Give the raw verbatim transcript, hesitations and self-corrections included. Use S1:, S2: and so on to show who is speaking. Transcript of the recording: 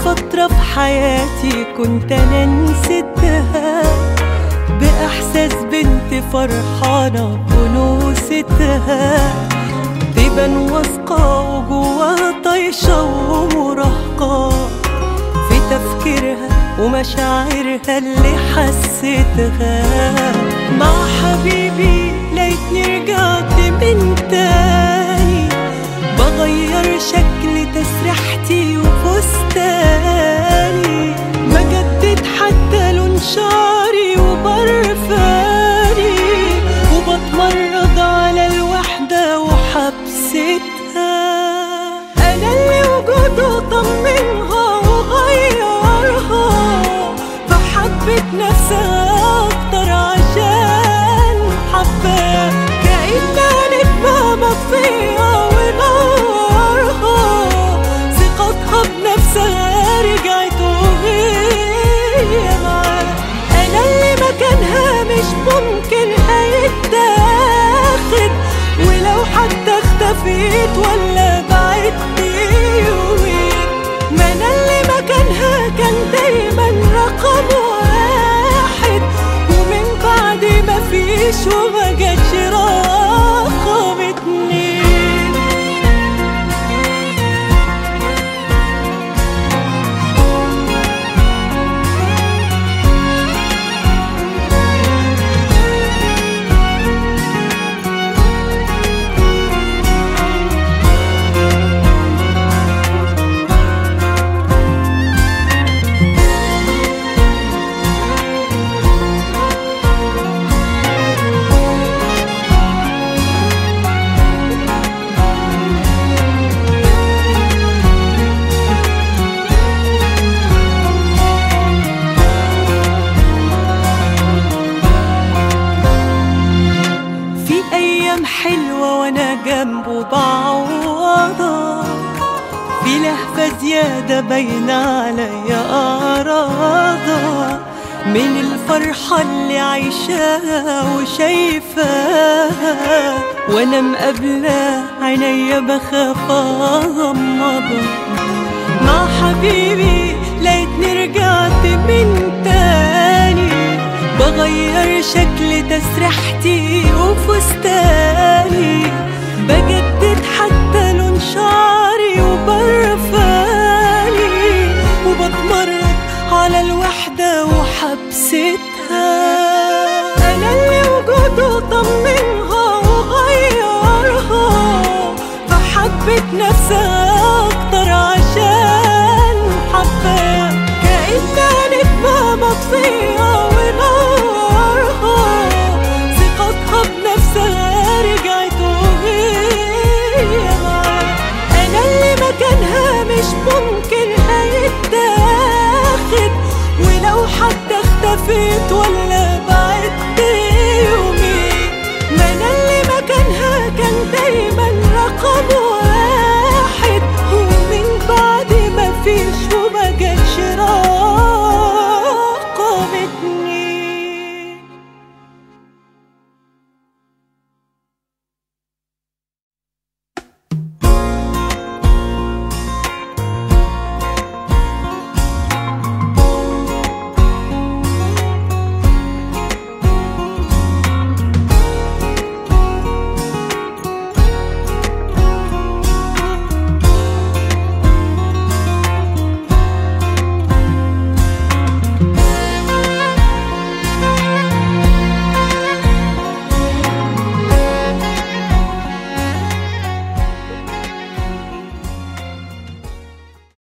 S1: فترة في حياتي كنت أنا نسيتها، بإحساس بنت فرحانة بأنوثتها، تبان واثقة وجواها طايشة ومراهقة في تفكيرها ومشاعرها اللي حسيتها. مع حبيبي لقيتني رجعت من تاني، بغير شكل تسريحتي وفستاني، بجدد حتى لون شعري وبرفاني، وبتمرد على الوحدة وحبستها. أنا اللي وجوده طمنها وغيرها، فحبت نفسها أكتر عشان حباها، كأنها نجمة مطفية ونارها، ثقتها بنفسها رجعت وهي معاه. أنا اللي مكانها مش ممكن هيتاخد، ولو حتى اختفيت ولا بعدت يومين، ما أنا اللي مكانها كان دايما رقم واحد، ومن بعد مفيش وما جاتش رقم اتنين. حلوة وانا جنبه بعوضها، في لهفة زيادة باينة عليا أراضها، من الفرحة اللي عايشاها وشايفاها، وانا مقابلة عينيا بخاف اغمضها. مع حبيبي لقيتني رجعت من تاني، بغير شكل تسريحتي وفستاني، بجدد حتى لون شعري وبرفاني، وبتمرد على الوحدة وحبستها. أنا اللي وجوده طمنها وغيرها، فحبت نفسها أكتر عشان حباها، كأنها نجمة مطفية ونارها، ثقتها بنفسها رجعت وهي معاه. أنا اللي مكانها مش ممكن هيتاخد، ولو حتى اختفيت ولا